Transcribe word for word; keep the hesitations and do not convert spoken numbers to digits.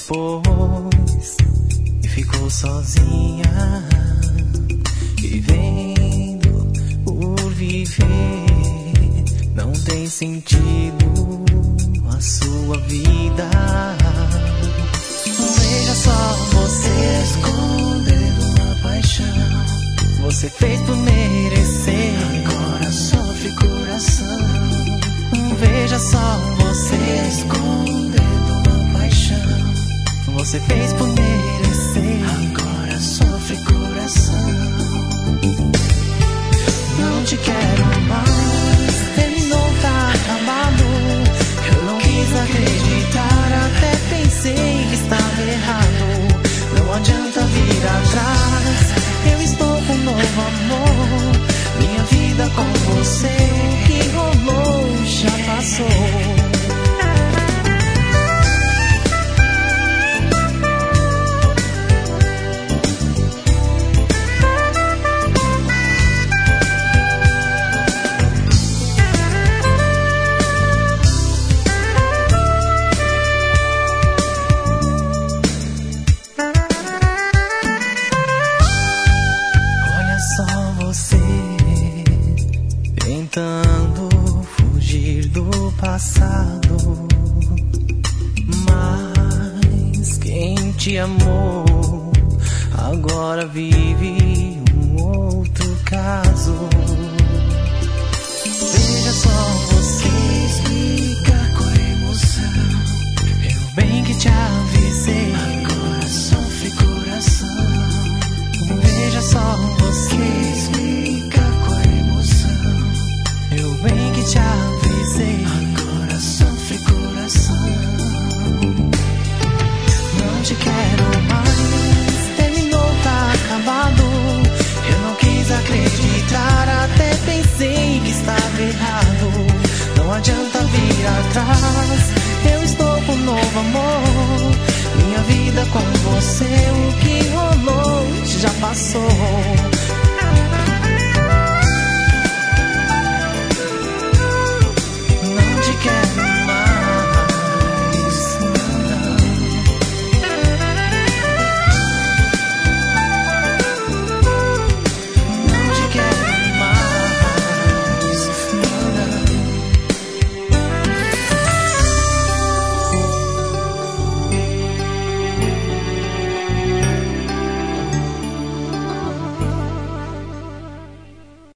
depois e ficou sozinha, vivendo por viver. Não tem sentido a sua vida. Veja só, você escondendo a paixão. Você fez por merecer, agora sofre coração. Veja só, você escondendo a paixão. Você fez por merecer, agora sofre coração. Não te quero mais, terminou, tá acabado. Eu não quis acreditar, até pensei que estava errado. Não adianta vir atrás, eu estou com um novo amor. Minha vida com você, o que rolou já passou. Tentando fugir do passado, mas quem te amou agora vive um outro caso. Veja só, você explica com emoção. Eu bem que te avisei, agora sofre coração. Veja só, você explica com emoção. Eu bem que te avisei, agora sofre coração. Não te quero mais, terminou, tá acabado. Eu não quis acreditar, até pensei que estava errado. Não adianta vir atrás, eu estou com um novo amor. Minha vida com você, o que rolou já passou.